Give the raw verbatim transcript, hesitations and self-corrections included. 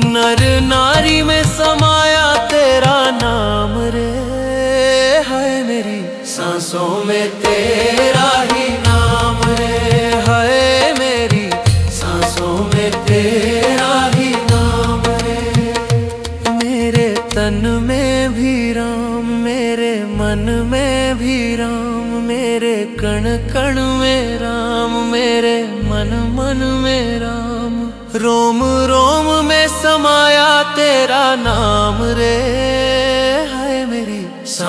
नर नारी में समाया तेरा नाम रे। है मेरी सांसों में तेरा ही नाम रे। है मेरी सांसों में तेरा ही नाम रे। मेरे तन में भी राम, मेरे मन में भी राम, मेरे कण कण में राम, मेरे मन मन में राम। रोम रोम में समाया तेरा नाम रे।